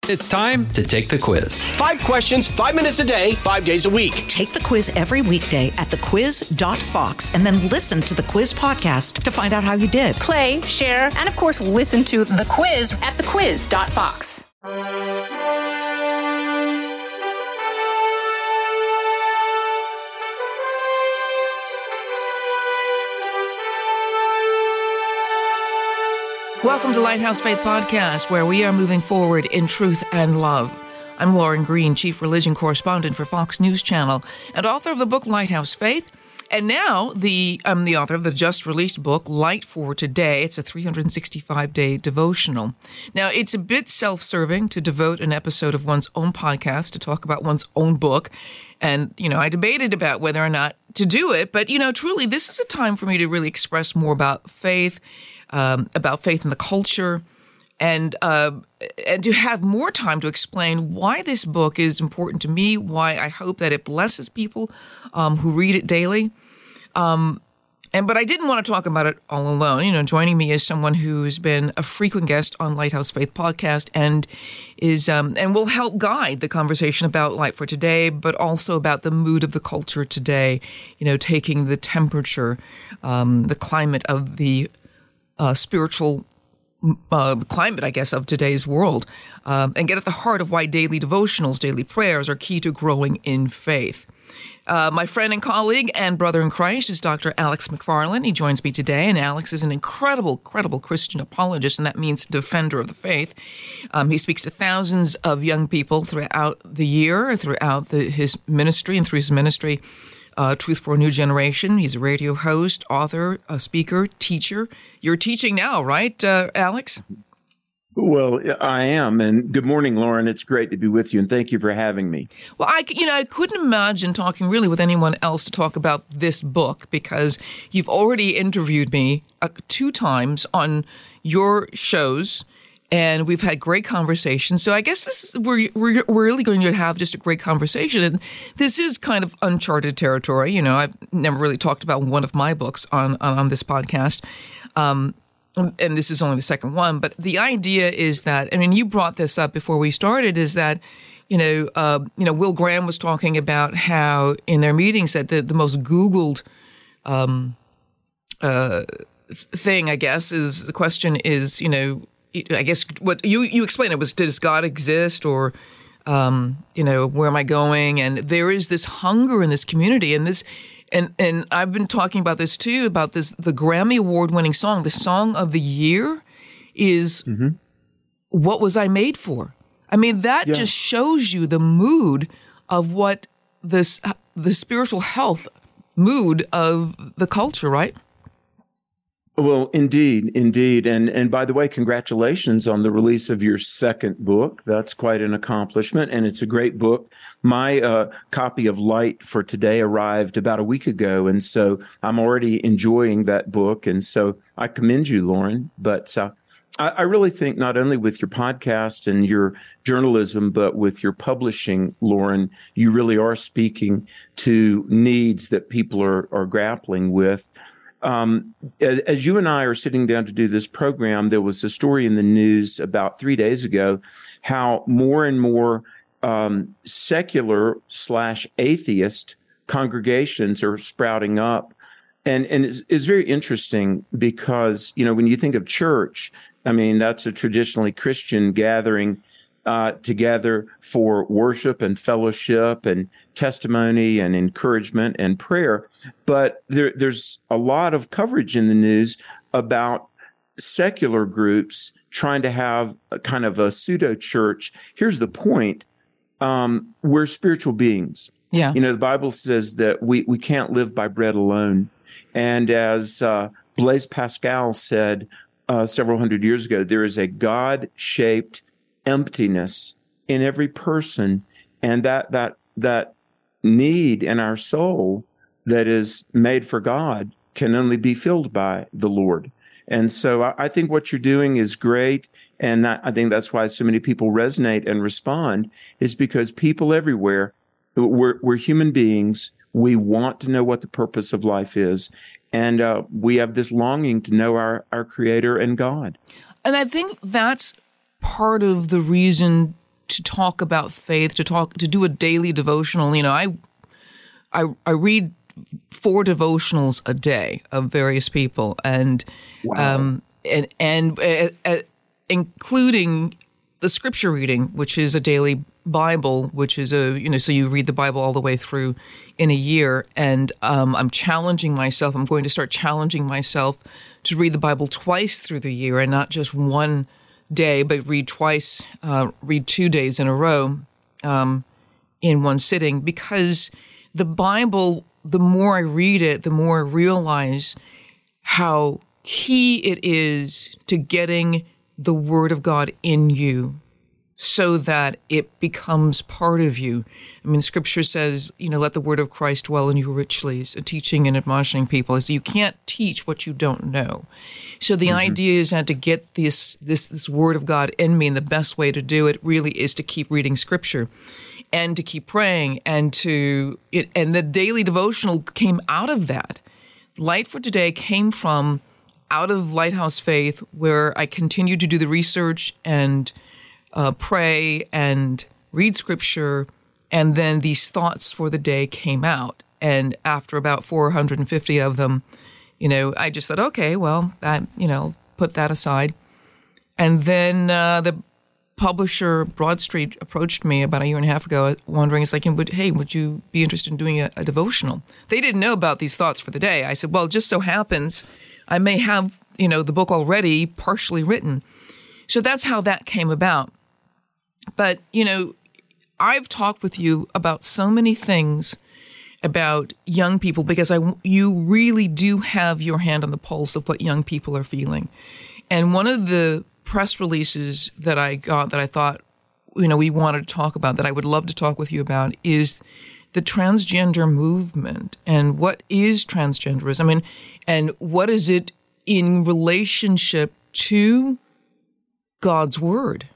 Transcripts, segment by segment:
It's time to take the quiz. 5 questions, 5 minutes a day, 5 days a week. Take the quiz every weekday at thequiz.fox and then listen to the quiz podcast to find out how you did. Play, share, and of course, listen to the quiz at thequiz.fox. Welcome to Lighthouse Faith Podcast, where we are moving forward in truth and love. I'm Lauren Green, Chief Religion Correspondent for Fox News Channel and author of the book Lighthouse Faith. And now I'm the author of the just-released book, Light for Today. It's a 365-day devotional. Now, it's a bit self-serving to devote an episode of one's own podcast to talk about one's own book. And, I debated about whether or not to do it. But, truly, this is a time for me to really express more about faith in the culture, and to have more time to explain why this book is important to me, why I hope that it blesses people who read it daily. But I didn't want to talk about it all alone. Joining me is someone who's been a frequent guest on Lighthouse Faith Podcast and is and will help guide the conversation about Light for Today, but also about the mood of the culture today. Taking the temperature, the climate of the spiritual climate, I guess, of today's world, and get at the heart of why daily devotionals, daily prayers are key to growing in faith. My friend and colleague and brother in Christ is Dr. Alex McFarland. He joins me today, and Alex is an incredible Christian apologist, and that means defender of the faith. He speaks to thousands of young people throughout the year, throughout his ministry, and through his ministry, Truth for a New Generation. He's a radio host, author, a speaker, teacher. You're teaching now, right, Alex? Well, I am. And good morning, Lauren. It's great to be with you, and thank you for having me. Well, I couldn't imagine talking really with anyone else to talk about this book, because you've already interviewed me 2 times on your shows, and we've had great conversations. So I guess we're really going to have just a great conversation. And this is kind of uncharted territory. I've never really talked about one of my books on this podcast. And this is only the second one. But the idea is that, you brought this up before we started, is that, Will Graham was talking about how in their meetings that the most Googled thing, I guess, is the question is, I guess what you explained it was, does God exist, or, where am I going? And there is this hunger in this community, and this, and I've been talking about this too, about this, the Grammy Award-winning song, the song of the year is What Was I Made For? That just shows you the mood of what the spiritual health mood of the culture, right? Well, indeed. And by the way, congratulations on the release of your second book. That's quite an accomplishment, and it's a great book. My copy of Light for Today arrived about a week ago, and so I'm already enjoying that book, and so I commend you, Lauren. But I really think not only with your podcast and your journalism, but with your publishing, Lauren, you really are speaking to needs that people are grappling with. As you and I are sitting down to do this program, there was a story in the news about 3 days ago how more and more secular/atheist congregations are sprouting up. And it's very interesting because, when you think of church, that's a traditionally Christian gathering together for worship and fellowship and testimony and encouragement and prayer. But there's a lot of coverage in the news about secular groups trying to have a kind of a pseudo church. Here's the point. We're spiritual beings. Yeah. The Bible says that we can't live by bread alone. And as Blaise Pascal said several hundred years ago, there is a God-shaped emptiness in every person, and that need in our soul that is made for God can only be filled by the Lord. And so I think what you're doing is great, and I think that's why so many people resonate and respond, is because people everywhere, we're human beings. We want to know what the purpose of life is, and we have this longing to know our Creator and God. And I think that's part of the reason to talk about faith, to do a daily devotional. You know, I read 4 devotionals a day of various people, and Wow. including the scripture reading, which is a daily Bible, which is so you read the Bible all the way through in a year. And I'm challenging myself. I'm going to start challenging myself to read the Bible twice through the year, and not just one day, but read 2 days in a row in one sitting, because the Bible, the more I read it, the more I realize how key it is to getting the Word of God in you so that it becomes part of you. I mean, Scripture says, let the Word of Christ dwell in you richly, so teaching and admonishing people. So you can't teach what you don't know. So the idea is that to get this Word of God in me, and the best way to do it really is to keep reading Scripture and to keep praying, and the daily devotional came out of that. Light for Today came from out of Lighthouse Faith, where I continued to do the research and pray and read Scripture, and then these thoughts for the day came out. And after about 450 of them, I just said, okay, well, put that aside. And then the publisher, Broad Street, approached me about a year and a half ago, wondering, it's like, hey, would you be interested in doing a devotional? They didn't know about these thoughts for the day. I said, well, it just so happens I may have, the book already partially written. So that's how that came about. But, I've talked with you about so many things about young people, because you really do have your hand on the pulse of what young people are feeling. And one of the press releases that I got that I thought, we wanted to talk about, that I would love to talk with you about, is the transgender movement. And what is transgenderism? I mean, and what is it in relationship to God's Word?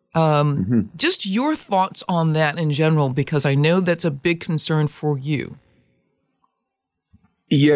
Just your thoughts on that in general, because I know that's a big concern for you. Yeah,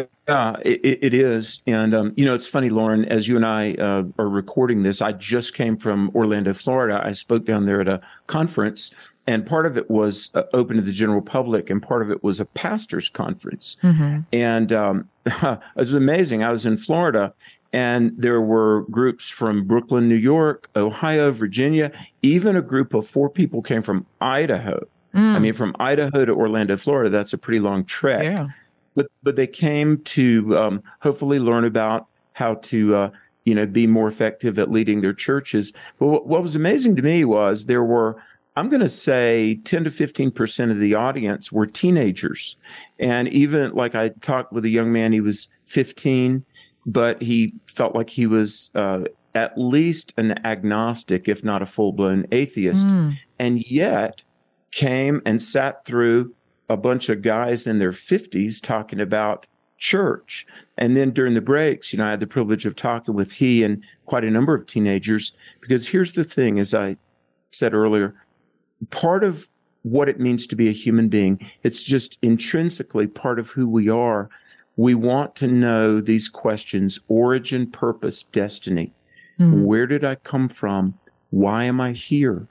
it is. And, it's funny, Lauren, as you and I are recording this, I just came from Orlando, Florida. I spoke down there at a conference, and part of it was open to the general public, and part of it was a pastor's conference. And it was amazing. I was in Florida, and there were groups from Brooklyn, New York, Ohio, Virginia, even a group of 4 people came from Idaho. I mean, from Idaho to Orlando, Florida, that's a pretty long trek. Yeah. But they came to hopefully learn about how to, be more effective at leading their churches. But what was amazing to me was there were, I'm going to say 10 to 15% of the audience were teenagers. And even like I talked with a young man, he was 15, but he felt like he was at least an agnostic, if not a full-blown atheist, and yet came and sat through a bunch of guys in their 50s talking about church. And then during the breaks, I had the privilege of talking with he and quite a number of teenagers, because here's the thing, as I said earlier, part of what it means to be a human being, it's just intrinsically part of who we are. We want to know these questions: origin, purpose, destiny. Where did I come from? Why am I here?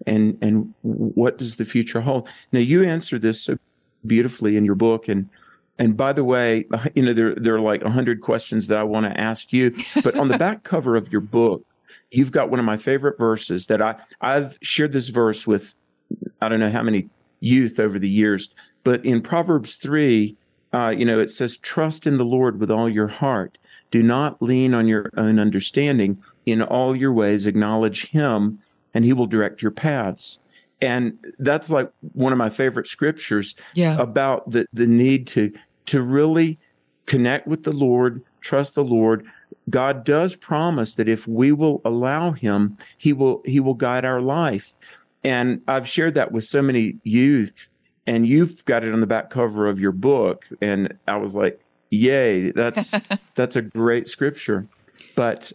And what does the future hold? Now, you answer this so beautifully in your book. And by the way, there are like 100 questions that I want to ask you. But on the back cover of your book, you've got one of my favorite verses that I've shared this verse with, I don't know how many youth over the years. But in Proverbs 3, it says, trust in the Lord with all your heart. Do not lean on your own understanding. In all your ways, acknowledge him, and he will direct your paths. And that's like one of my favorite scriptures about the need to really connect with the Lord, trust the Lord. God does promise that if we will allow him, he will guide our life. And I've shared that with so many youth, and you've got it on the back cover of your book. And I was like, yay, that's a great scripture. But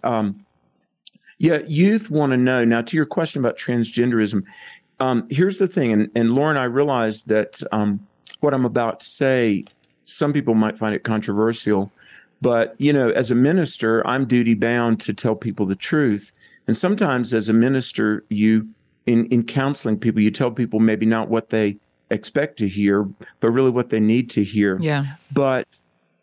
youth want to know. Now, to your question about transgenderism, here's the thing, and Lauren, I realize that what I'm about to say, some people might find it controversial, but, as a minister, I'm duty bound to tell people the truth. And sometimes as a minister, you in counseling people, you tell people maybe not what they expect to hear, but really what they need to hear. Yeah. But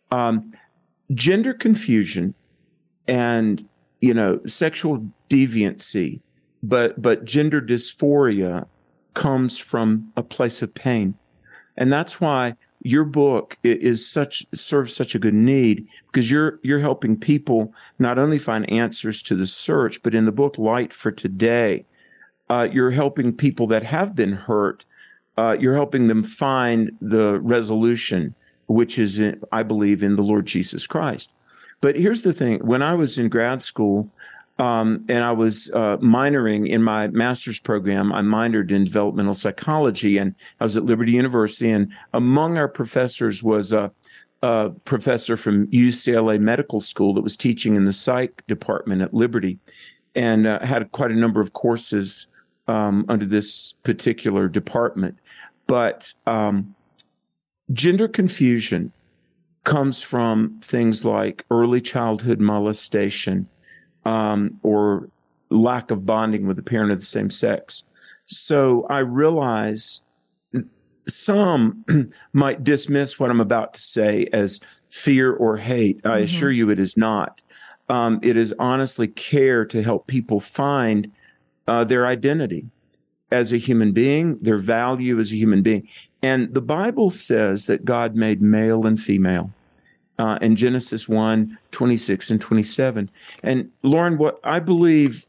gender confusion and, sexual deviancy, but gender dysphoria comes from a place of pain. And that's why your book serves such a good need, because you're helping people not only find answers to the search, but in the book Light for Today, you're helping people that have been hurt. You're helping them find the resolution, which is, I believe, in the Lord Jesus Christ. But here's the thing. When I was in grad school, and I was minoring in my master's program, I minored in developmental psychology, and I was at Liberty University. And among our professors was a professor from UCLA Medical School that was teaching in the psych department at Liberty, and had quite a number of courses under this particular department. But gender confusion comes from things like early childhood molestation, or lack of bonding with a parent of the same sex. So I realize some might dismiss what I'm about to say as fear or hate. I assure you it is not. It is honestly care to help people find their identity as a human being, their value as a human being. And the Bible says that God made male and female. In Genesis 1, 26 and 27. And Lauren, what I believe,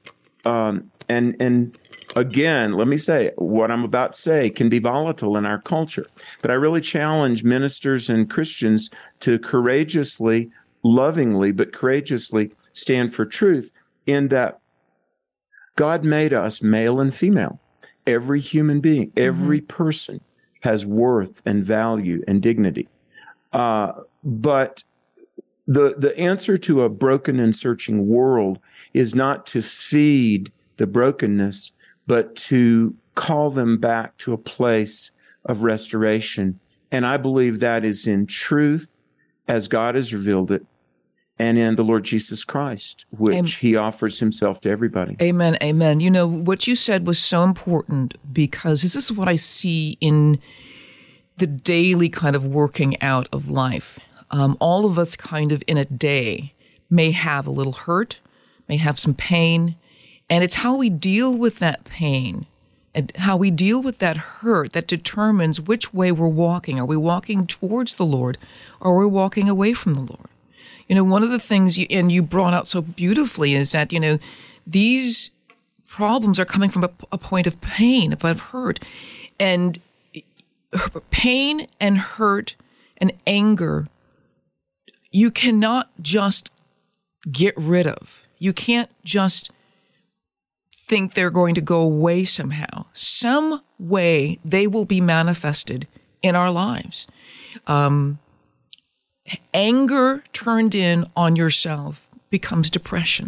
and again, let me say, what I'm about to say can be volatile in our culture, but I really challenge ministers and Christians to courageously, lovingly, but courageously stand for truth, in that God made us male and female. Every human being, every person has worth and value and dignity. But the answer to a broken and searching world is not to feed the brokenness, but to call them back to a place of restoration. And I believe that is in truth, as God has revealed it, and in the Lord Jesus Christ, which he offers himself to everybody. Amen, amen. What you said was so important, because this is what I see in the daily kind of working out of life. All of us kind of in a day may have a little hurt, may have some pain, and it's how we deal with that pain and how we deal with that hurt that determines which way we're walking. Are we walking towards the Lord, or are we walking away from the Lord? One of the things you brought out so beautifully is that, these problems are coming from a point of pain, of hurt. And pain and hurt and anger, you cannot just get rid of. You can't just think they're going to go away somehow. Some way they will be manifested in our lives. Anger turned in on yourself becomes depression.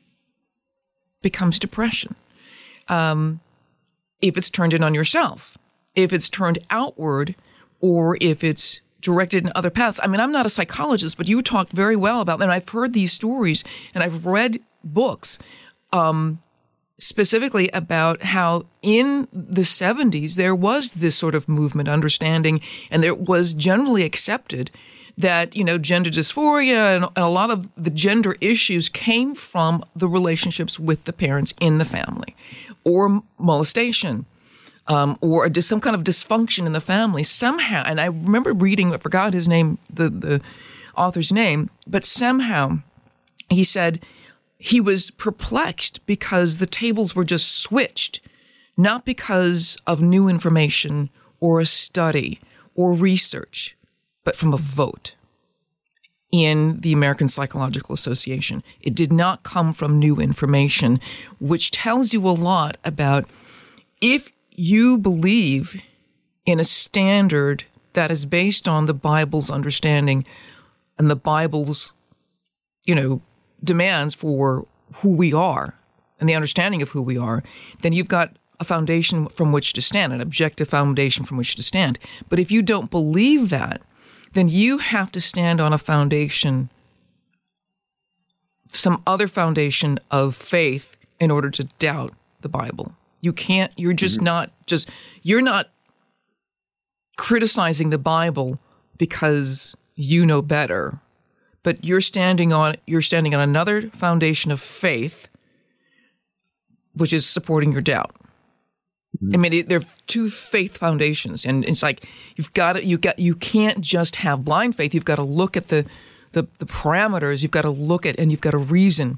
If it's turned in on yourself, if it's turned outward, or if it's directed in other paths. I mean, I'm not a psychologist, but you talked very well about that. And I've heard these stories, and I've read books specifically about how in the 70s there was this sort of movement, understanding, and there was generally accepted that, gender dysphoria and a lot of the gender issues came from the relationships with the parents in the family, or molestation, or some kind of dysfunction in the family somehow. And I remember reading, I forgot his name, the author's name, but somehow he said he was perplexed because the tables were just switched, not because of new information or a study or research, but from a vote in the American Psychological Association. It did not come from new information, which tells you a lot about if you believe in a standard that is based on the Bible's understanding and the Bible's, demands for who we are and the understanding of who we are, then you've got a foundation from which to stand, an objective foundation from which to stand. But if you don't believe that, then you have to stand on a foundation, some other foundation of faith, in order to doubt the Bible. You can't, you're just you're not criticizing the Bible because you know better, but you're standing on another foundation of faith, which is supporting your doubt. I mean, there are two faith foundations, and it's like you can't just have blind faith. You've got to look at the parameters. You've got to look at, and you've got to reason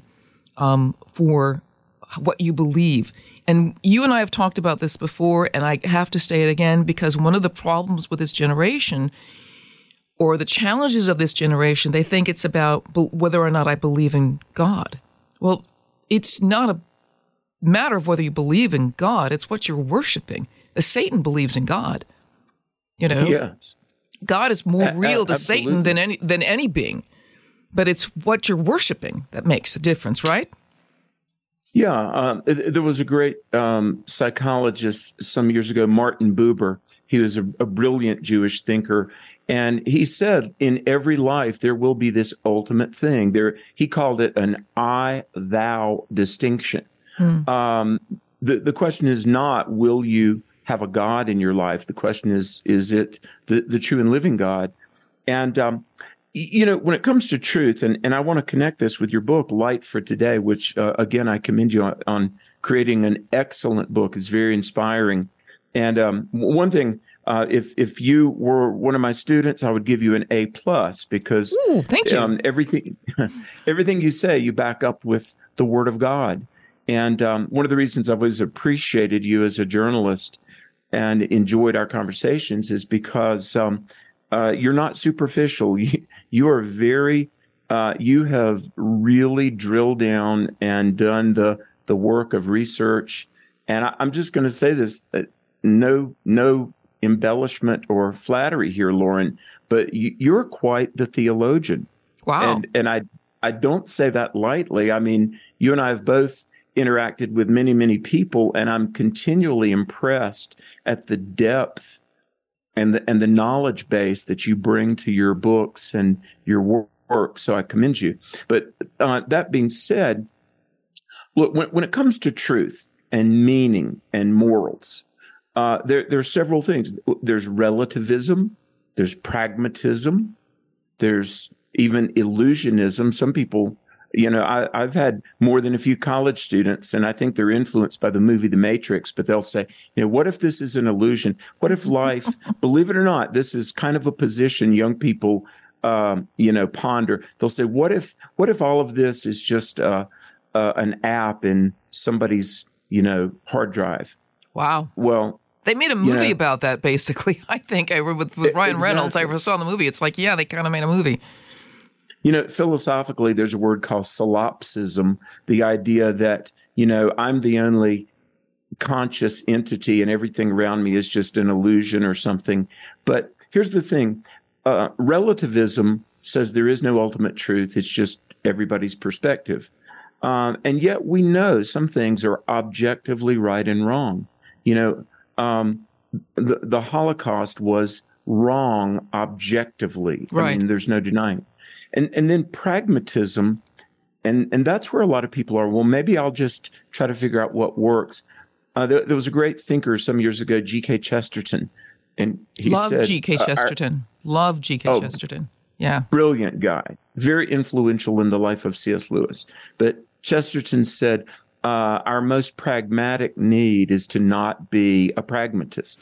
for what you believe. And you and I have talked about this before, and I have to say it again, because one of the problems with this generation, or the challenges of this generation, they think it's about whether or not I believe in God. Well, it's not a matter of whether you believe in God. It's what you're worshiping. Satan believes in God. You know, Yes. God is more real to absolutely. Satan than any being. But it's what you're worshiping that makes a difference, right? Yeah, there was a great psychologist some years ago, Martin Buber. He was a brilliant Jewish thinker, and he said, in every life there will be this ultimate thing. He called it an I-thou distinction. The question is not, will you have a God in your life? The question is it the true and living God? And you know, when it comes to truth, and I want to connect this with your book, Light for Today, which, again, I commend you on creating an excellent book. It's very inspiring. And one thing, if you were one of my students, I would give you an A+, because Ooh, thank you. Everything you say, you back up with the Word of God. And one of the reasons I've always appreciated you as a journalist and enjoyed our conversations is because you're not superficial. You are very, you have really drilled down and done the work of research. And I'm just going to say this, no embellishment or flattery here, Lauren, but you're quite the theologian. Wow. And I don't say that lightly. I mean, you and I have both interacted with many, many people, and I'm continually impressed at the depth and the knowledge base that you bring to your books and your work. So I commend you. But that being said, look, when it comes to truth and meaning and morals, there are several things. There's relativism, there's pragmatism, there's even illusionism. Some people, you know, I've had more than a few college students, and I think they're influenced by the movie The Matrix, but they'll say, you know, what if this is an illusion? What if life, believe it or not, this is kind of a position young people, you know, ponder. They'll say, what if all of this is just an app in somebody's, you know, hard drive? Wow. Well, they made a movie about that, basically. I think with Ryan Reynolds. I saw the movie. It's like, yeah, they kind of made a movie. You know, philosophically, there's a word called solipsism, the idea that, you know, I'm the only conscious entity and everything around me is just an illusion or something. But here's the thing. Relativism says there is no ultimate truth. It's just everybody's perspective. And yet we know some things are objectively right and wrong. You know, the Holocaust was wrong objectively. Right. I mean, there's no denying it. And then pragmatism, and that's where a lot of people are. Well, maybe I'll just try to figure out what works. There was a great thinker some years ago, G.K. Chesterton, and he said, G.K. Chesterton. Love G.K. Chesterton. Yeah. Brilliant guy, very influential in the life of C.S. Lewis. But Chesterton said, our most pragmatic need is to not be a pragmatist.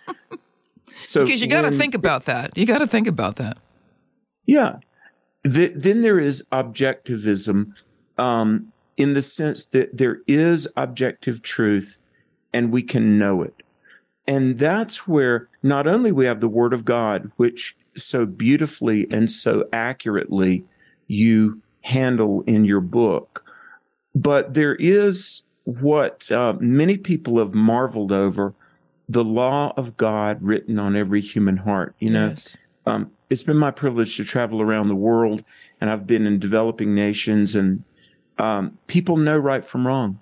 So because you got to think about that. You got to think about that. Yeah. Then there is objectivism in the sense that there is objective truth and we can know it. And that's where not only we have the Word of God, which so beautifully and so accurately you handle in your book, but there is what many people have marveled over, the law of God written on every human heart. You know, Yes. It's been my privilege to travel around the world, and I've been in developing nations, and people know right from wrong.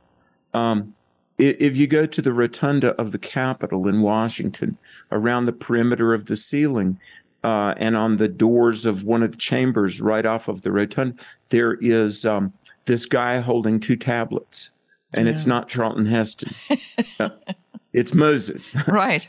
If you go to the rotunda of the Capitol in Washington, around the perimeter of the ceiling, and on the doors of one of the chambers right off of the rotunda, there is this guy holding two tablets. and it's not Charlton Heston. It's Moses. Right.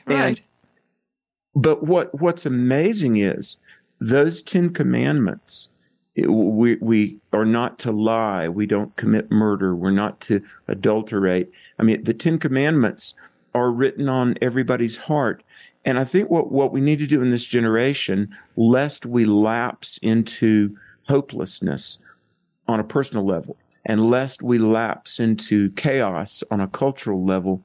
But what's amazing is those 10 commandments. We are not to lie. We don't commit murder. We're not to adulterate. I mean, the 10 commandments are written on everybody's heart. And I think what we need to do in this generation, lest we lapse into hopelessness on a personal level, and lest we lapse into chaos on a cultural level,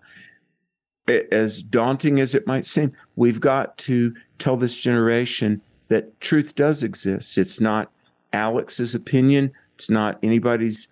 as daunting as it might seem, we've got to tell this generation that truth does exist. It's not Alex's opinion. It's not anybody's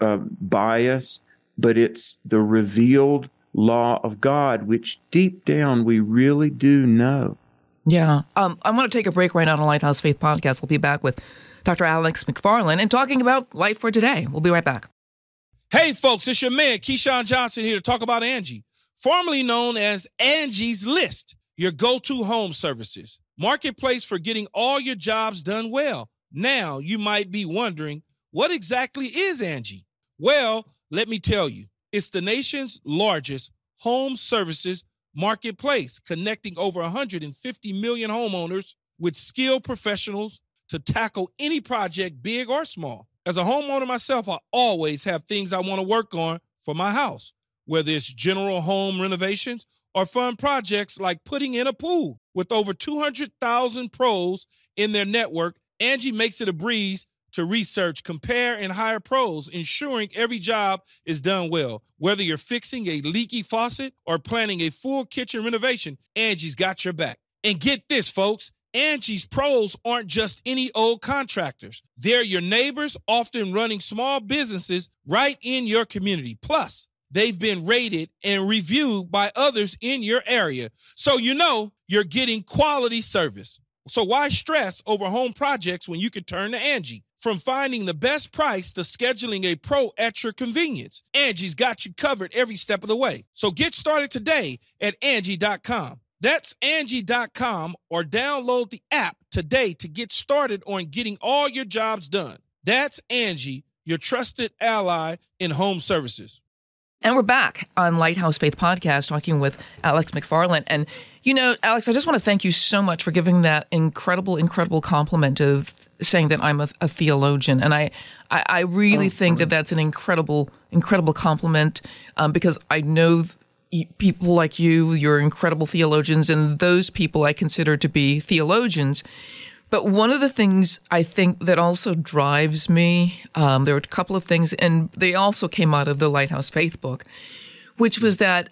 bias, but it's the revealed law of God, which deep down we really do know. Yeah. I want to take a break right now on Lighthouse Faith Podcast. We'll be back with Dr. Alex McFarland and talking about life for today. We'll be right back. Hey, folks, it's your man, Keyshawn Johnson, here to talk about Angie, formerly known as Angie's List, your go-to home services marketplace for getting all your jobs done well. Now, you might be wondering, what exactly is Angie? Well, let me tell you. It's the nation's largest home services marketplace, connecting over 150 million homeowners with skilled professionals to tackle any project, big or small. As a homeowner myself, I always have things I want to work on for my house, whether it's general home renovations or fun projects like putting in a pool. With over 200,000 pros in their network, Angie makes it a breeze to research, compare, and hire pros, ensuring every job is done well. Whether you're fixing a leaky faucet or planning a full kitchen renovation, Angie's got your back. And get this, folks, Angie's pros aren't just any old contractors. They're your neighbors, often running small businesses right in your community. Plus, they've been rated and reviewed by others in your area, so you know you're getting quality service. So why stress over home projects when you can turn to Angie? From finding the best price to scheduling a pro at your convenience, Angie's got you covered every step of the way. So get started today at Angie.com. That's Angie.com, or download the app today to get started on getting all your jobs done. That's Angie, your trusted ally in home services. And we're back on Lighthouse Faith Podcast talking with Alex McFarland. And, you know, Alex, I just want to thank you so much for giving that incredible compliment of saying that I'm a theologian. And I really think that that's an incredible compliment because I know people like you, you're incredible theologians, and those people I consider to be theologians. But one of the things I think that also drives me, there were a couple of things, and they also came out of the Lighthouse Faith book, which was that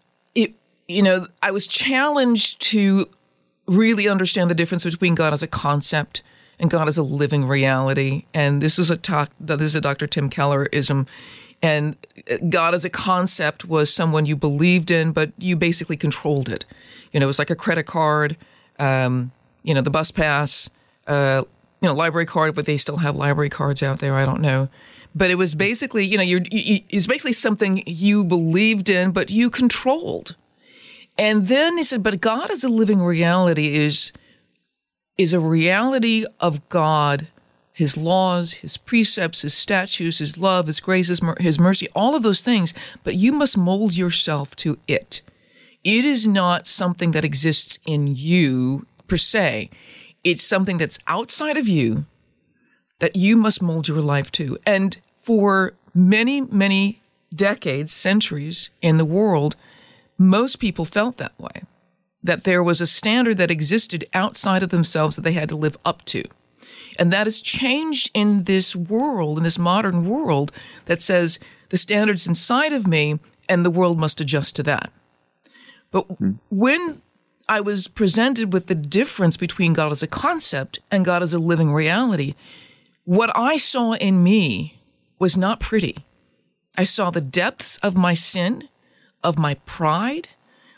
I was challenged to really understand the difference between God as a concept and God as a living reality. And this is a Dr. Tim Keller-ism. And God as a concept was someone you believed in, but you basically controlled it. It was like a credit card, the bus pass, library card, but they still have library cards out there. I don't know. But it was basically, it's basically something you believed in, but you controlled. And then he said, but God as a living reality is a reality of God, his laws, his precepts, his statutes, his love, his grace, his mercy, all of those things, but you must mold yourself to it. It is not something that exists in you per se. It's something that's outside of you that you must mold your life to. And for many, many decades, centuries in the world, most people felt that way, that there was a standard that existed outside of themselves that they had to live up to. And that has changed in this world, in this modern world, that says the standard's inside of me and the world must adjust to that. But when I was presented with the difference between God as a concept and God as a living reality, what I saw in me was not pretty. I saw the depths of my sin, of my pride,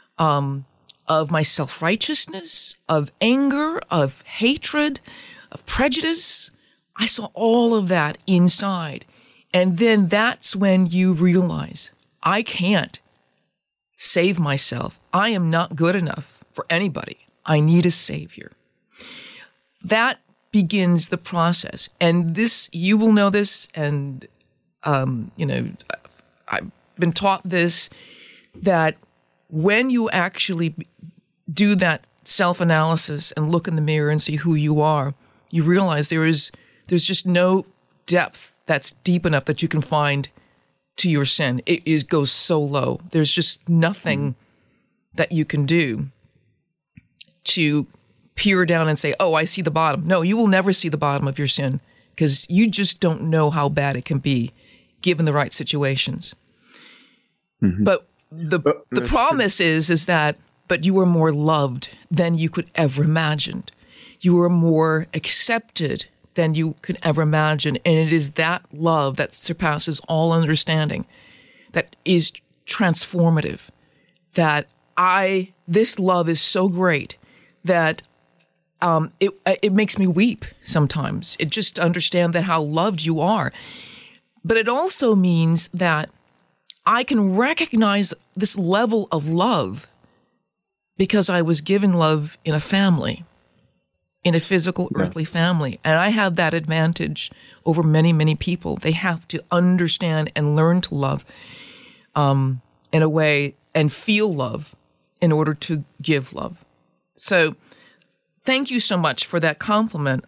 of my self-righteousness, of anger, of hatred, of prejudice. I saw all of that inside. And then that's when you realize, I can't save myself. I am not good enough for anybody. I need a savior. That begins the process. And this, you will know this, and, I've been taught this, that when you actually do that self-analysis and look in the mirror and see who you are, you realize there's just no depth that's deep enough that you can find to your sin. It goes so low. There's just nothing that you can do to peer down and say, oh, I see the bottom. No, you will never see the bottom of your sin, because you just don't know how bad it can be given the right situations. Mm-hmm. But the promise is that, but you are more loved than you could ever imagine. You are more accepted than you could ever imagine. And it is that love that surpasses all understanding, that is transformative, that this love is so great that it makes me weep sometimes. It just to understand that how loved you are. But it also means that I can recognize this level of love because I was given love in a family, in a physical, earthly family. And I have that advantage over many, many people. They have to understand and learn to love in a way and feel love in order to give love. So thank you so much for that compliment.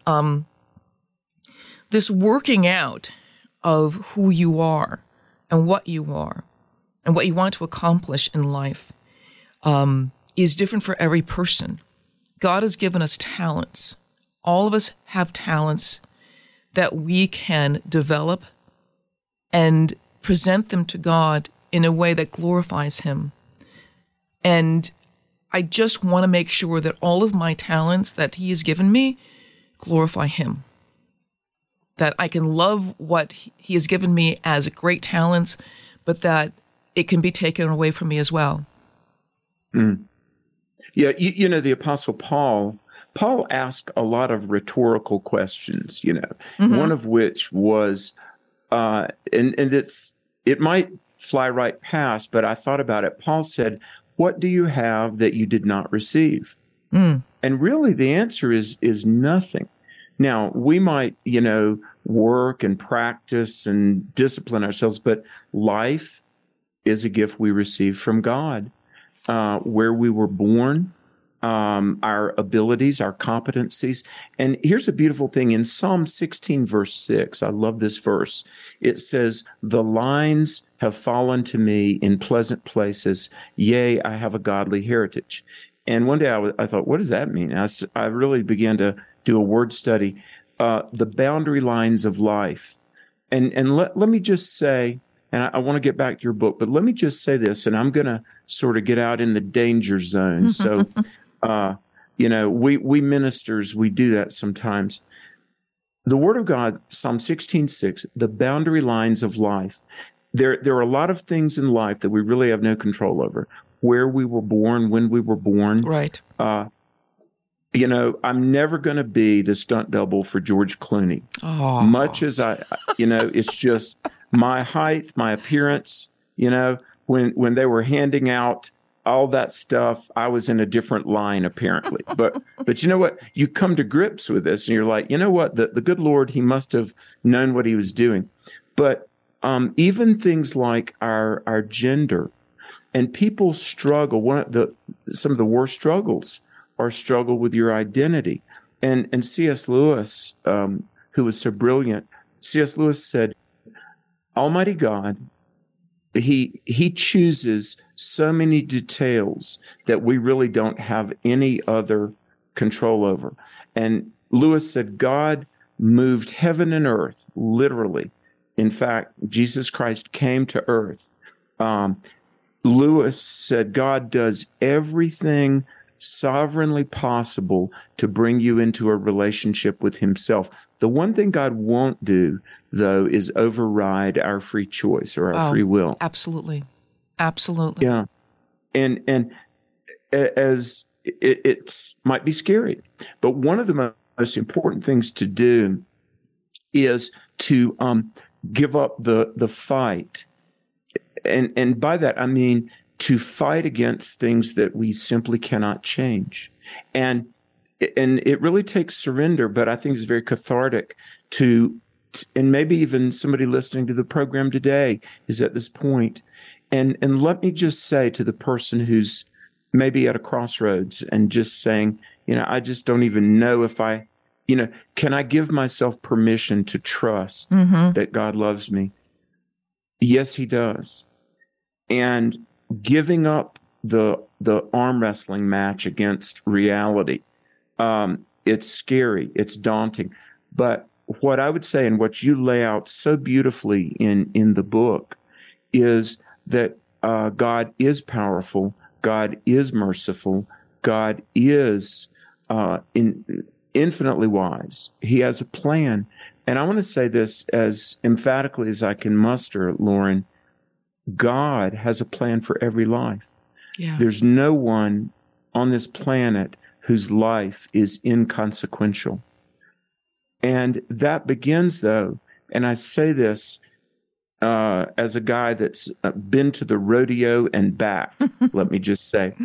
This working out of who you are and what you are and what you want to accomplish in life is different for every person. God has given us talents. All of us have talents that we can develop and present them to God in a way that glorifies Him. And I just want to make sure that all of my talents that He has given me glorify Him. That I can love what He has given me as great talents, but that it can be taken away from me as well. Mm. Yeah, you know, the Apostle Paul asked a lot of rhetorical questions, one of which was, and it might fly right past, but I thought about it. Paul said, what do you have that you did not receive? Mm. And really the answer is nothing. Now, we might, work and practice and discipline ourselves, but life is a gift we receive from God. Where we were born, our abilities, our competencies. And here's a beautiful thing. In Psalm 16, verse 6, I love this verse. It says, the lines have fallen to me in pleasant places. Yea, I have a godly heritage. And one day I thought, what does that mean? I really began to do a word study. The boundary lines of life. And let me just say, and I want to get back to your book, but let me just say this, and I'm going to sort of get out in the danger zone. So, we ministers, we do that sometimes. The Word of God, Psalm 16:6, the boundary lines of life. There are a lot of things in life that we really have no control over. Where we were born, when we were born. Right. I'm never going to be the stunt double for George Clooney. Oh. Much as it's just my height, my appearance, when they were handing out all that stuff, I was in a different line apparently. But you know what? You come to grips with this and you're like, you know what? The good Lord, He must have known what He was doing. But even things like our gender, and people struggle. Some of the worst struggles are struggle with your identity. And C.S. Lewis, who was so brilliant, C.S. Lewis said, Almighty God, He chooses so many details that we really don't have any other control over. And Lewis said, God moved heaven and earth, literally. In fact, Jesus Christ came to earth. Lewis said, God does everything sovereignly possible to bring you into a relationship with Himself. The one thing God won't do, though, is override our free choice or our free will. Absolutely. Absolutely. Yeah. And as it might be scary, but one of the most important things to do is to give up the fight. And by that, I mean to fight against things that we simply cannot change. And it really takes surrender, but I think it's very cathartic to and maybe even somebody listening to the program today is at this point. And let me just say to the person who's maybe at a crossroads and just saying, I just don't even know if can I give myself permission to trust that God loves me? Yes, he does. And giving up the arm wrestling match against reality, it's scary, it's daunting. But what I would say, and what you lay out so beautifully in the book, is that God is powerful, God is merciful, God is infinitely wise. He has a plan. And I want to say this as emphatically as I can muster, Lauren. God has a plan for every life. Yeah. There's no one on this planet whose life is inconsequential. And that begins, though, and I say this as a guy that's been to the rodeo and back, let me just say,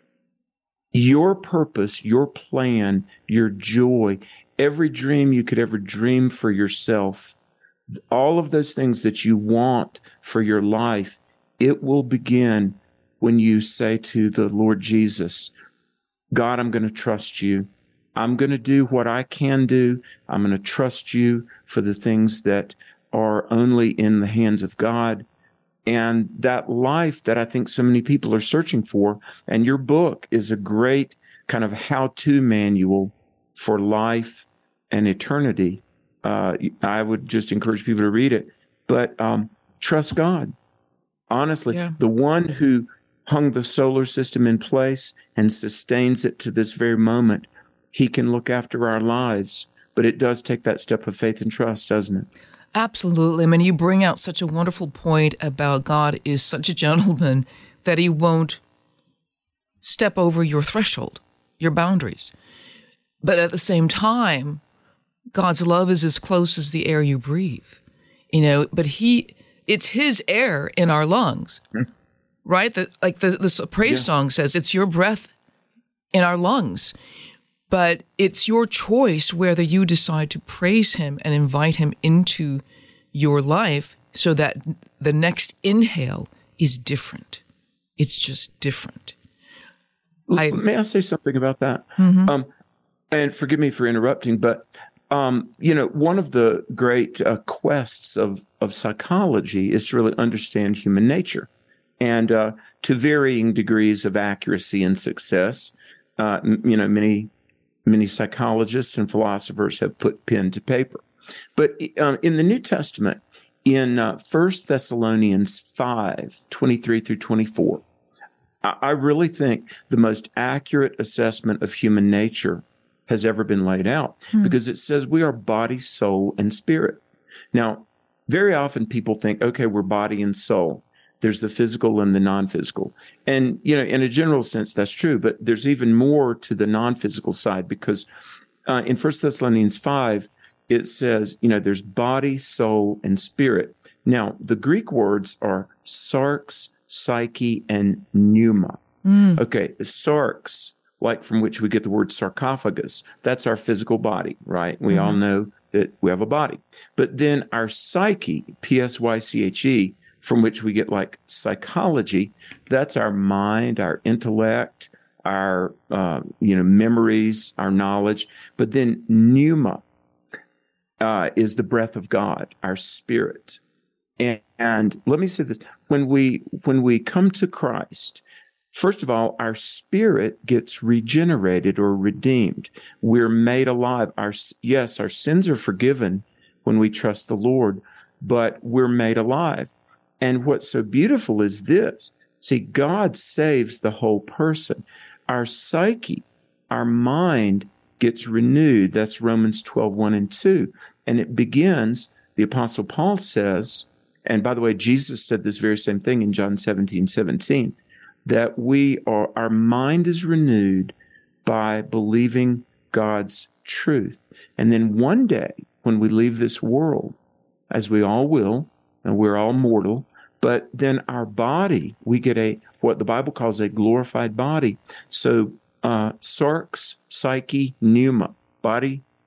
your purpose, your plan, your joy, every dream you could ever dream for yourself, all of those things that you want for your life, it will begin when you say to the Lord Jesus, God, I'm going to trust you. I'm going to do what I can do. I'm going to trust you for the things that are only in the hands of God. And that life that I think so many people are searching for, and your book is a great kind of how-to manual for life and eternity. I would just encourage people to read it. But trust God. Honestly, the one who hung the solar system in place and sustains it to this very moment, he can look after our lives. But it does take that step of faith and trust, doesn't it? Absolutely. I mean, you bring out such a wonderful point about God is such a gentleman that he won't step over your threshold, your boundaries. But at the same time, God's love is as close as the air you breathe, but it's his air in our lungs, right? The praise song says, it's your breath in our lungs. But it's your choice whether you decide to praise him and invite him into your life so that the next inhale is different. It's just different. May I say something about that? Mm-hmm. And forgive me for interrupting, but one of the great quests of psychology is to really understand human nature, and to varying degrees of accuracy and success. Many psychologists and philosophers have put pen to paper. But in the New Testament, in 1 Thessalonians 5, 23 through 24, I really think the most accurate assessment of human nature has ever been laid out, because it says we are body, soul, and spirit. Now, very often people think, okay, we're body and soul. There's the physical and the non-physical. And, in a general sense, that's true. But there's even more to the non-physical side, because in 1 Thessalonians 5, it says, there's body, soul, and spirit. Now, the Greek words are sarx, psyche, and pneuma. Okay, sarx, like from which we get the word sarcophagus, that's our physical body, right? We all know that we have a body. But then our psyche, P-S-Y-C-H-E, from which we get like psychology, that's our mind, our intellect, our, memories, our knowledge. But then pneuma is the breath of God, our spirit. And let me say this, when we come to Christ, first of all, our spirit gets regenerated or redeemed. We're made alive. Our sins are forgiven when we trust the Lord, but we're made alive. And what's so beautiful is this. See, God saves the whole person. Our psyche, our mind gets renewed. That's Romans 12, 1 and 2. And it begins, the Apostle Paul says, and by the way, Jesus said this very same thing in John 17, 17, that our mind is renewed by believing God's truth. And then one day, when we leave this world, as we all will, and we're all mortal, but then our body, we get what the Bible calls a glorified body. So sarx, psyche, pneuma, body,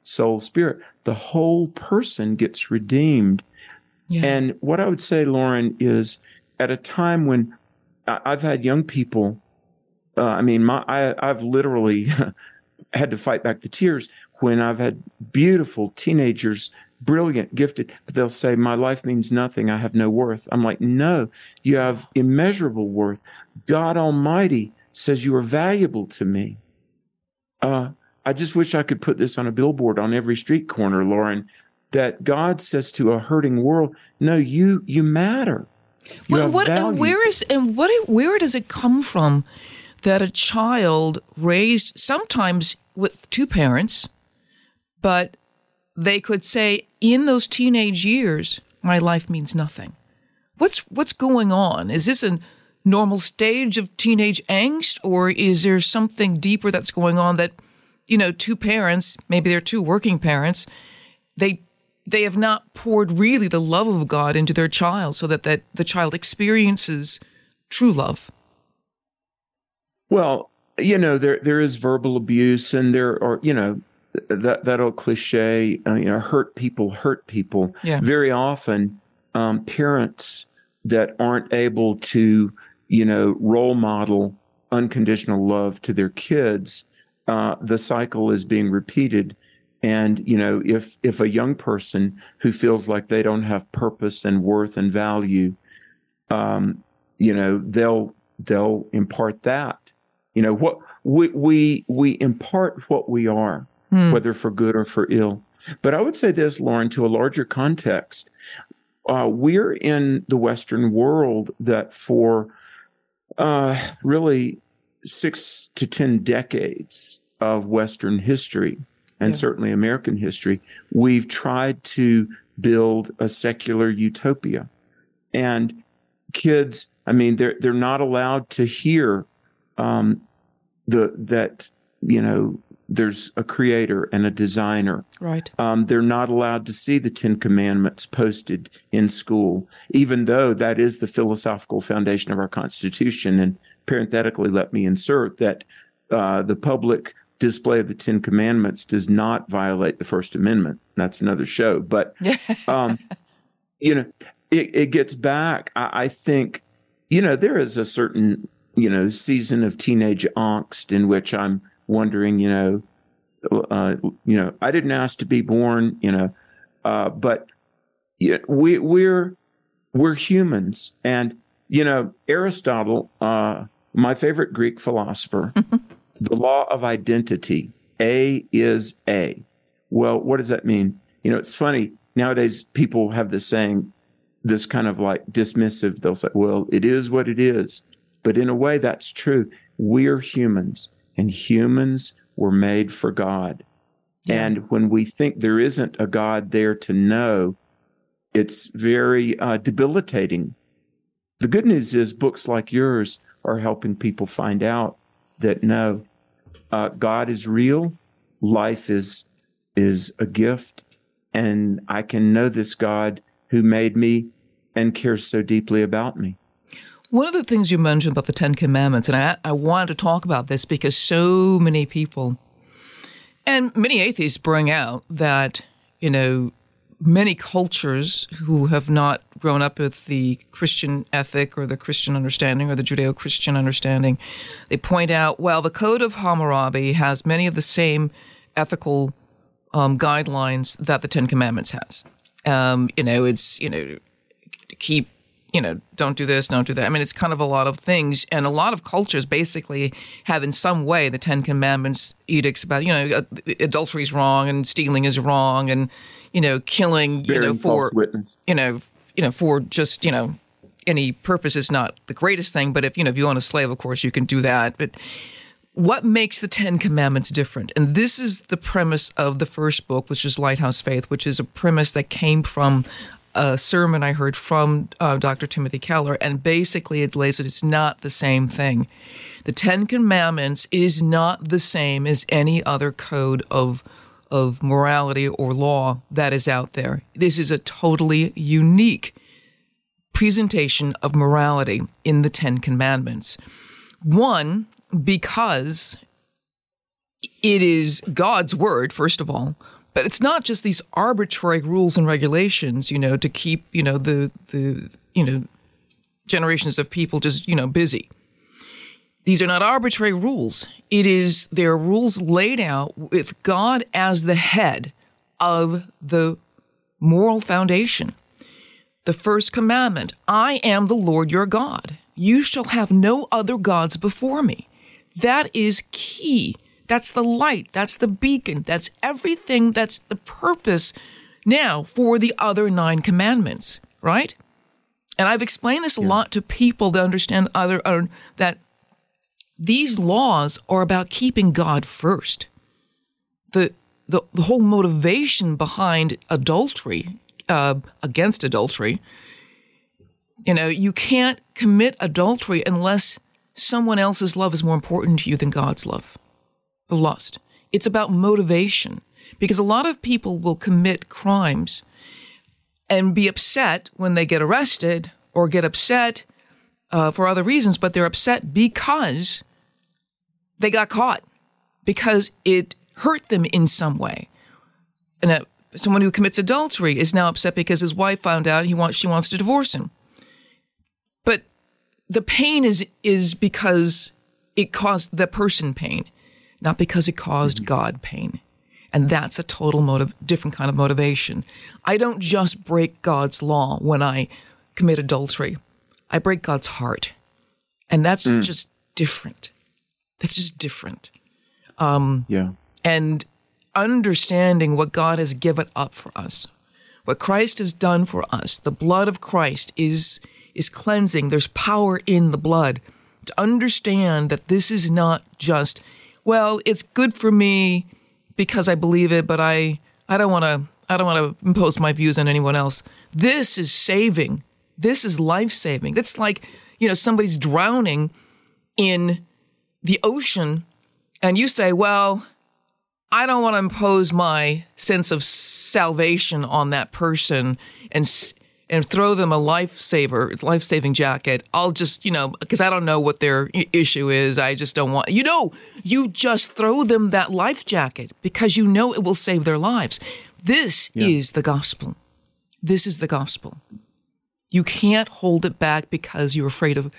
soul, spirit. The whole person gets redeemed. Yeah. And what I would say, Lauren, is at a time when I've had young people, I've literally had to fight back the tears when I've had beautiful teenagers, brilliant, gifted, but they'll say, my life means nothing. I have no worth. I'm like, no, you have immeasurable worth. God Almighty says you are valuable to me. I just wish I could put this on a billboard on every street corner, Lauren, that God says to a hurting world, no, you matter. You have value. Where does it come from that a child raised sometimes with two parents, but they could say in those teenage years, my life means nothing? What's going on? Is this a normal stage of teenage angst, or is there something deeper that's going on that, two parents, maybe they're two working parents, they have not poured really the love of God into their child so that the child experiences true love? Well, there is verbal abuse, and there are, that old cliche, hurt people. Yeah. Very often, parents that aren't able to, role model unconditional love to their kids, the cycle is being repeated. And, if a young person who feels like they don't have purpose and worth and value, they'll impart that. What we impart what we are, whether for good or for ill. But I would say this, Lauren, to a larger context, we're in the Western world that for really 6 to 10 decades of Western history, and certainly American history, we've tried to build a secular utopia. And kids, they're not allowed to hear there's a creator and a designer. Right. They're not allowed to see the 10 Commandments posted in school, even though that is the philosophical foundation of our Constitution. And parenthetically, let me insert that the public display of the 10 Commandments does not violate the First Amendment. That's another show. But, it gets back. I think, there is a certain, season of teenage angst in which I'm wondering, I didn't ask to be born, but we're humans. And, Aristotle, my favorite Greek philosopher, the law of identity, A is A. Well, what does that mean? It's funny. Nowadays, people have this saying, this kind of like dismissive. They'll say, well, it is what it is. But in a way, that's true. We're humans, and humans were made for God. Yeah. And when we think there isn't a God there to know, it's very debilitating. The good news is books like yours are helping people find out that no, God is real, life is a gift, and I can know this God who made me and cares so deeply about me. One of the things you mentioned about the 10 Commandments, and I wanted to talk about this because so many people, and many atheists bring out that, many cultures who have not grown up with the Christian ethic or the Christian understanding or the Judeo-Christian understanding, they point out, well, the Code of Hammurabi has many of the same ethical guidelines that the 10 Commandments has. It's, keep, don't do this, don't do that. It's kind of a lot of things. And a lot of cultures basically have in some way the 10 Commandments edicts about, adultery is wrong and stealing is wrong and, killing, for, for just, any purpose is not the greatest thing. But if you own a slave, of course, you can do that. But what makes the 10 Commandments different? And this is the premise of the first book, which is Lighthouse Faith, which is a premise that came from a sermon I heard from Dr. Timothy Keller. And basically it lays it, it's not the same thing. The 10 Commandments is not the same as any other code of morality or law that is out there. This is a totally unique presentation of morality in the 10 Commandments. One, because it is God's word, first of all, But it's not just these arbitrary rules and regulations, to keep, the generations of people just, busy. These are not arbitrary rules. They're rules laid out with God as the head of the moral foundation. The first commandment, I am the Lord your God. You shall have no other gods before me. That is key. That's the light. That's the beacon. That's everything. That's the purpose now for the other 9 commandments, right? And I've explained this a lot to people that understand that these laws are about keeping God first. The whole motivation behind adultery, against adultery, you can't commit adultery unless someone else's love is more important to you than God's love. The lust. It's about motivation, because a lot of people will commit crimes and be upset when they get arrested or get upset for other reasons, but they're upset because they got caught, because it hurt them in some way. And someone who commits adultery is now upset because his wife found out she wants to divorce him. But the pain is because it caused the person pain, not because it caused God pain. And that's a total different kind of motivation. I don't just break God's law when I commit adultery. I break God's heart. And that's just different. That's just different. And understanding what God has given up for us, what Christ has done for us, the blood of Christ is cleansing. There's power in the blood. To understand that this is not just, well, it's good for me because I believe it, but I don't want to impose my views on anyone else. This is saving. This is life-saving. It's like, somebody's drowning in the ocean and you say, well, I don't want to impose my sense of salvation on that person and throw them a life-saving jacket. I'll just, because I don't know what their issue is. I just don't want, you just throw them that life jacket because you know it will save their lives. This is the gospel. This is the gospel. You can't hold it back because you're afraid of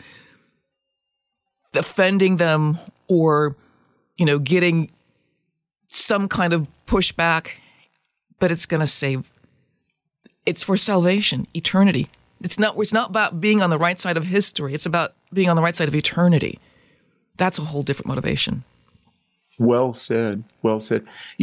offending them or, getting some kind of pushback, but it's going to save. It's for salvation, eternity. It's not about being on the right side of history. It's about being on the right side of eternity. That's a whole different motivation. Well said. Well said.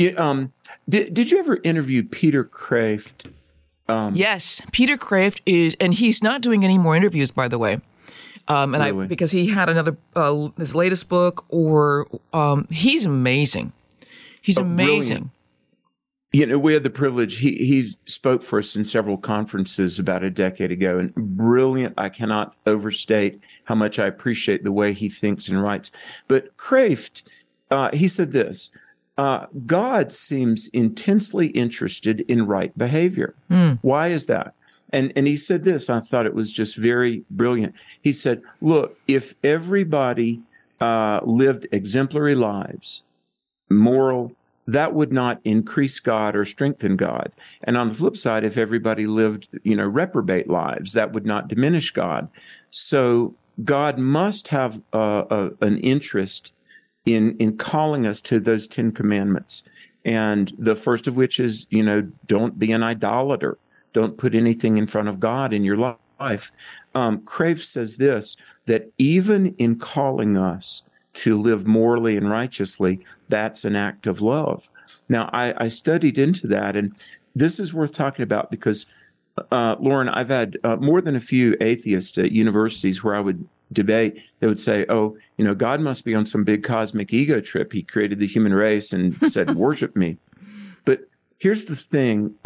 Did you ever interview Peter Kreeft? Yes, Peter Kreeft is, and he's not doing any more interviews, by the way. Really? Because he had another his latest book, or he's amazing. He's amazing. Brilliant. We had the privilege. He spoke for us in several conferences about a decade ago, and brilliant. I cannot overstate how much I appreciate the way he thinks and writes. But Kreeft, he said this: God seems intensely interested in right behavior. Why is that? And he said this. I thought it was just very brilliant. He said, "Look, if everybody lived exemplary lives, moral, that would not increase God or strengthen God. And on the flip side, if everybody lived, reprobate lives, that would not diminish God. So God must have an interest in calling us to those 10 commandments. And the first of which is, don't be an idolater. Don't put anything in front of God in your life." Kreeft says this, that even in calling us to live morally and righteously, that's an act of love. Now, I studied into that, and this is worth talking about because, Lauren, I've had more than a few atheists at universities where I would debate. They would say, God must be on some big cosmic ego trip. He created the human race and said, worship me. But here's the thing,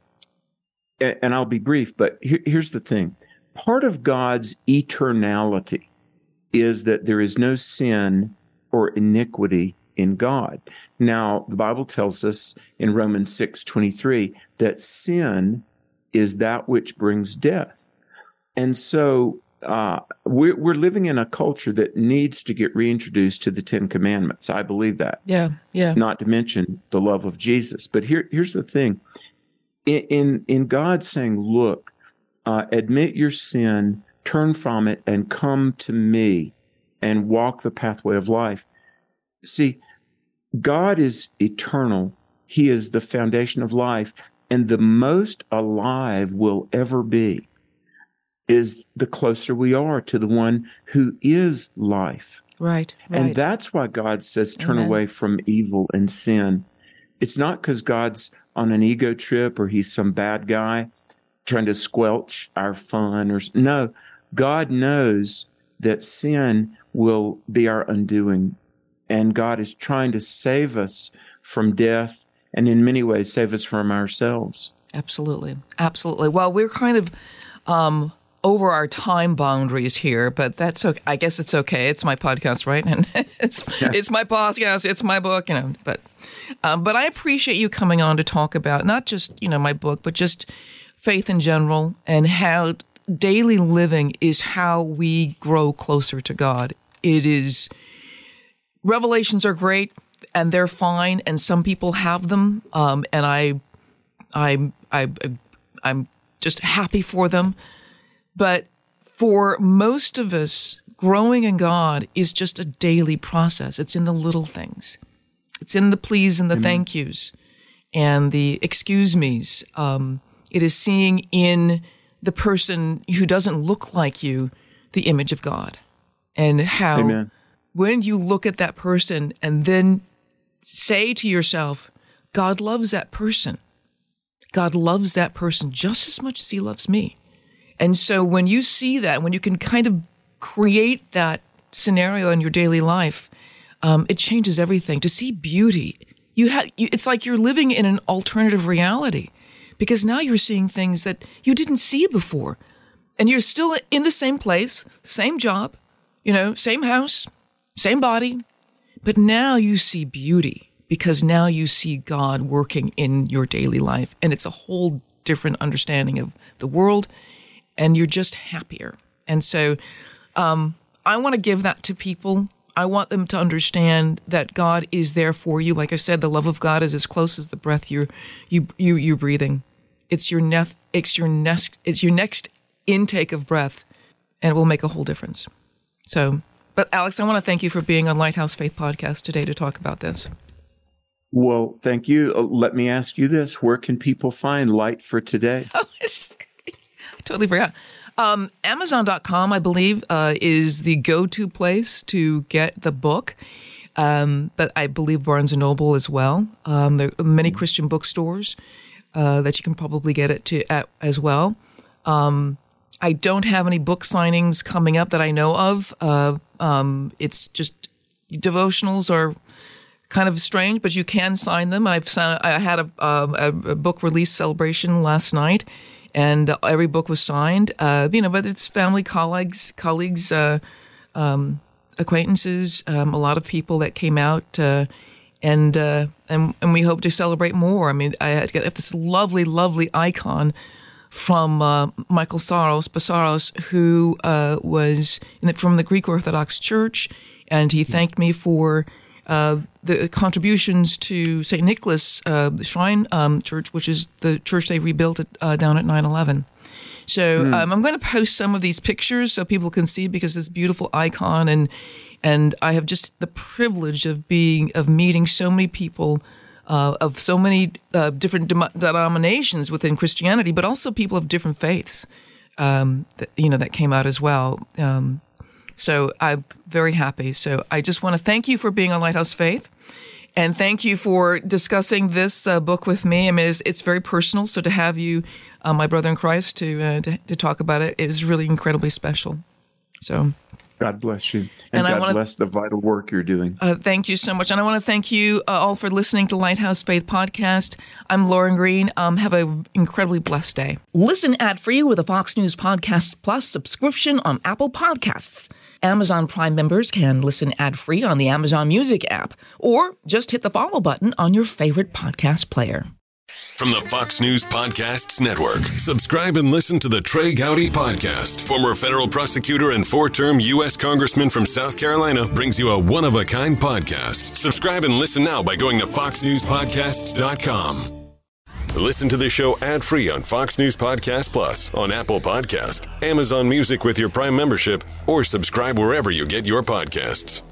and I'll be brief, but here's the thing. Part of God's eternality is that there is no sin or iniquity in God. Now, the Bible tells us in Romans 6:23 that sin is that which brings death. And so we're living in a culture that needs to get reintroduced to the Ten Commandments. I believe that. Yeah. Not to mention the love of Jesus. But here's the thing. In God saying, look, admit your sin, turn from it, and come to me and walk the pathway of life. See, God is eternal. He is the foundation of life. And the most alive we'll ever be is the closer we are to the one who is life. Right. And that's why God says, turn away from evil and sin. It's not because God's on an ego trip or he's some bad guy trying to squelch our fun. No, God knows that sin will be our undoing. And God is trying to save us from death and in many ways save us from ourselves. Absolutely. Well, we're kind of over our time boundaries here, but that's okay. I guess it's okay. It's my podcast, right? And it's my podcast. It's my book, But I appreciate you coming on to talk about not just my book, but just faith in general and how daily living is how we grow closer to God. It is. Revelations are great and they're fine, and some people have them, and I'm just happy for them. But for most of us, growing in God is just a daily process. It's in the little things. It's in the please and the thank yous and the excuse me's. It is seeing in the person who doesn't look like you the image of God, and how Amen. When you look at that person and then say to yourself, God loves that person. God loves that person just as much as he loves me. And so when you see that, when you can kind of create that scenario in your daily life, it changes everything. To see beauty, it's like you're living in an alternative reality, because now you're seeing things that you didn't see before. And you're still in the same place, same job, same house, same body, but now you see beauty because now you see God working in your daily life, and it's a whole different understanding of the world, and you're just happier. And so I want to give that to people. I want them to understand that God is there for you. Like I said, the love of God is as close as the breath you're breathing. It's your next intake of breath, and it will make a whole difference. So. But Alex, I want to thank you for being on Lighthouse Faith Podcast today to talk about this. Well, thank you. Let me ask you this. Where can people find Light for Today? I totally forgot. Amazon.com, I believe, is the go-to place to get the book. But I believe Barnes & Noble as well. There are many Christian bookstores that you can probably get it at as well. I don't have any book signings coming up that I know of. It's just devotionals are kind of strange, but you can sign them. I had a book release celebration last night, and every book was signed. But it's family, colleagues, acquaintances, a lot of people that came out, and we hope to celebrate more. I mean, I had this lovely, lovely icon from Michael Psaros, who was from the Greek Orthodox Church, and he thanked me for the contributions to St. Nicholas, the Shrine Church, which is the church they rebuilt down at 9/11. So I'm going to post some of these pictures so people can see, because this beautiful icon, and I have just the privilege of meeting so many people of so many different denominations within Christianity, but also people of different faiths that came out as well. So I'm very happy. So I just want to thank you for being on Lighthouse Faith, and thank you for discussing this book with me. I mean, it's very personal. So to have you, my brother in Christ, to talk about it, is really incredibly special. So God bless you. And God bless the vital work you're doing. Thank you so much. And I want to thank you all for listening to Lighthouse Faith Podcast. I'm Lauren Green. Have an incredibly blessed day. Listen ad-free with a Fox News Podcast Plus subscription on Apple Podcasts. Amazon Prime members can listen ad-free on the Amazon Music app, or just hit the follow button on your favorite podcast player. From the Fox News Podcasts Network, subscribe and listen to the Trey Gowdy Podcast. Former federal prosecutor and 4-term U.S. Congressman from South Carolina brings you a one-of-a-kind podcast. Subscribe and listen now by going to foxnewspodcasts.com. Listen to the show ad-free on Fox News Podcast Plus, on Apple Podcast, Amazon Music with your Prime membership, or subscribe wherever you get your podcasts.